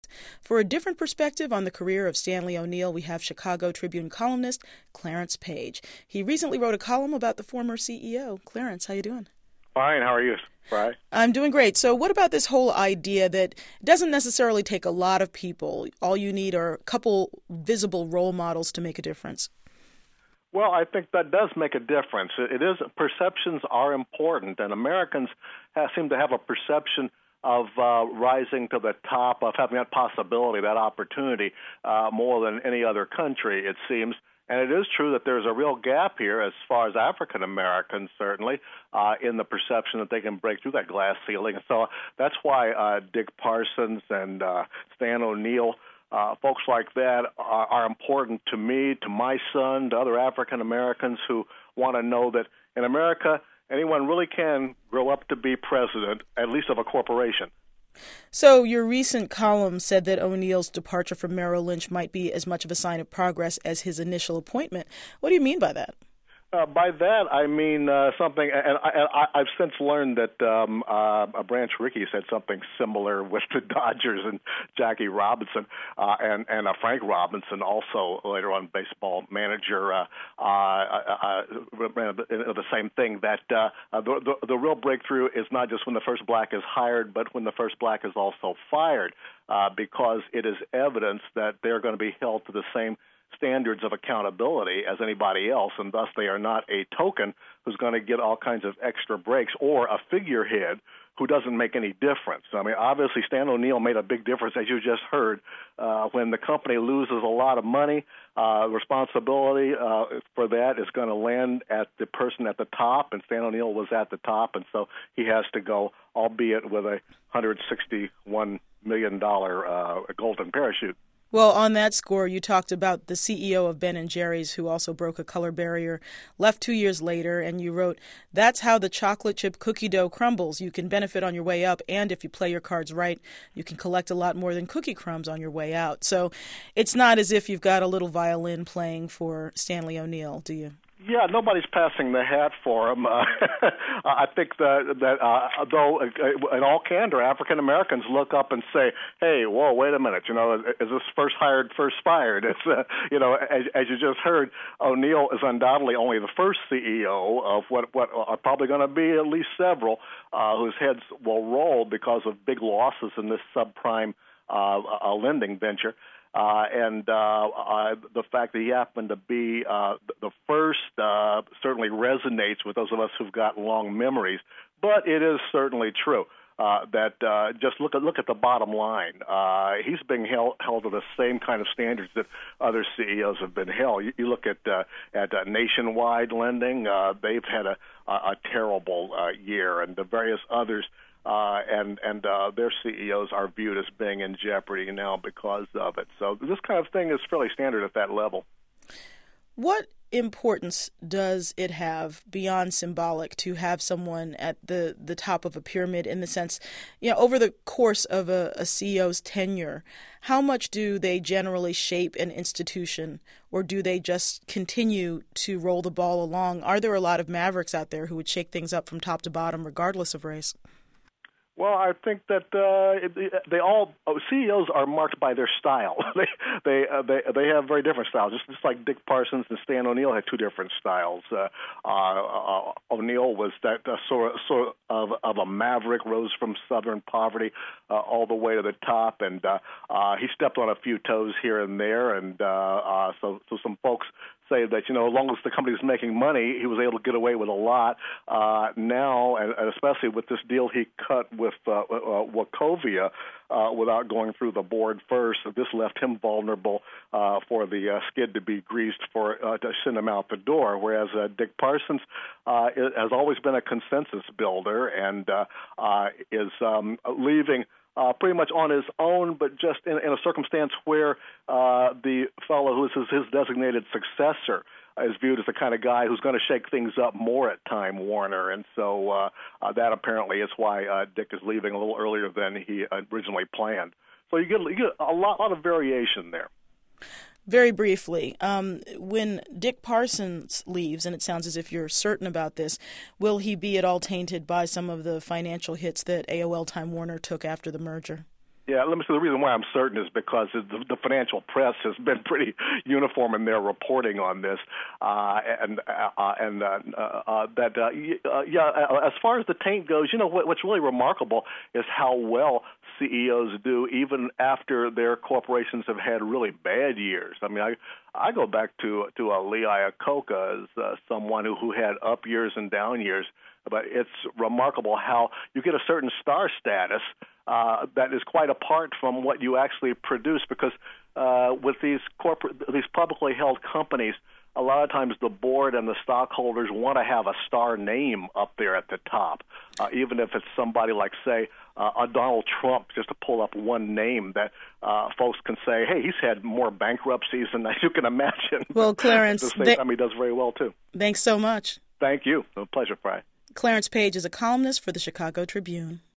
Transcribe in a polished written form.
For a different perspective on the career of Stanley O'Neill, we have Chicago Tribune columnist Clarence Page. He recently wrote a column about the former CEO. Clarence, how you doing? Fine. How are you, Bri? I'm doing great. So what about this whole idea that it doesn't necessarily take a lot of people? All you need are a couple visible role models to make a difference. Well, I think that does make a difference. It is perceptions are important, and Americans seem to have a perception of rising to the top, of having that possibility, that opportunity, more than any other country, it seems. And it is true that there's a real gap here as far as African Americans, certainly, in the perception that they can break through that glass ceiling. So that's why Dick Parsons and Stan O'Neill, folks like that are important to me, to my son, to other African Americans who want to know that in America, anyone really can grow up to be president, at least of a corporation. So your recent column said that O'Neill's departure from Merrill Lynch might be as much of a sign of progress as his initial appointment. What do you mean by that? By that, I mean something, and I've since learned that Branch Rickey said something similar with the Dodgers and Jackie Robinson, and Frank Robinson, also later on baseball manager, the same thing, that the real breakthrough is not just when the first black is hired, but when the first black is also fired, because it is evidence that they're going to be held to the same standards of accountability as anybody else, and thus they are not a token who's going to get all kinds of extra breaks or a figurehead who doesn't make any difference. I mean, obviously, Stan O'Neill made a big difference, as you just heard. When the company loses a lot of money, responsibility for that is going to land at the person at the top, and Stan O'Neill was at the top, and so he has to go, albeit with a $161 million golden parachute. Well, on that score, you talked about the CEO of Ben & Jerry's, who also broke a color barrier, left 2 years later, and you wrote, "That's how the chocolate chip cookie dough crumbles. You can benefit on your way up, and if you play your cards right, you can collect a lot more than cookie crumbs on your way out." So it's not as if you've got a little violin playing for Stanley O'Neill, do you? Yeah, nobody's passing the hat for him. I think that though, in all candor, African Americans look up and say, "Hey, whoa, wait a minute! You know, is this first hired, first fired?" It's as you just heard, O'Neill is undoubtedly only the first CEO of what are probably going to be at least several whose heads will roll because of big losses in this subprime lending venture. And the fact that he happened to be the first certainly resonates with those of us who've got long memories. But it is certainly true that just look at the bottom line. He's being held to the same kind of standards that other CEOs have been held. You look at Nationwide lending; they've had a terrible year, and the various others. And their CEOs are viewed as being in jeopardy now because of it. So this kind of thing is fairly standard at that level. What importance does it have beyond symbolic to have someone at the top of a pyramid, in the sense, over the course of a CEO's tenure, how much do they generally shape an institution, or do they just continue to roll the ball along? Are there a lot of mavericks out there who would shake things up from top to bottom regardless of race? Well, I think that CEOs are marked by their style. they have very different styles, just like Dick Parsons and Stan O'Neill had two different styles. O'Neill was that sort of a maverick, rose from Southern poverty all the way to the top, and he stepped on a few toes here and there, and so some folks say that, as long as the company was making money, he was able to get away with a lot. Now, and especially with this deal he cut with Wachovia without going through the board first, this left him vulnerable for the skid to be greased to send him out the door, whereas Dick Parsons has always been a consensus builder and is leaving pretty much on his own, but just in a circumstance where the fellow who is his designated successor is viewed as the kind of guy who's going to shake things up more at Time Warner. And so that apparently is why Dick is leaving a little earlier than he originally planned. So you get a lot of variation there. Very briefly, when Dick Parsons leaves, and it sounds as if you're certain about this, will he be at all tainted by some of the financial hits that AOL Time Warner took after the merger? Yeah, let me say the reason why I'm certain is because the financial press has been pretty uniform in their reporting on this, as far as the taint goes, what's really remarkable is how well CEOs do even after their corporations have had really bad years. I mean, I go back to Lee Iacocca as someone who had up years and down years. But it's remarkable how you get a certain star status that is quite apart from what you actually produce, because with these publicly held companies, a lot of times the board and the stockholders want to have a star name up there at the top, even if it's somebody like, say, a Donald Trump, just to pull up one name that folks can say, hey, he's had more bankruptcies than you can imagine. Well, Clarence, at the same time, he does very well, too. Thanks so much. Thank you. A pleasure, Fry. Clarence Page is a columnist for the Chicago Tribune.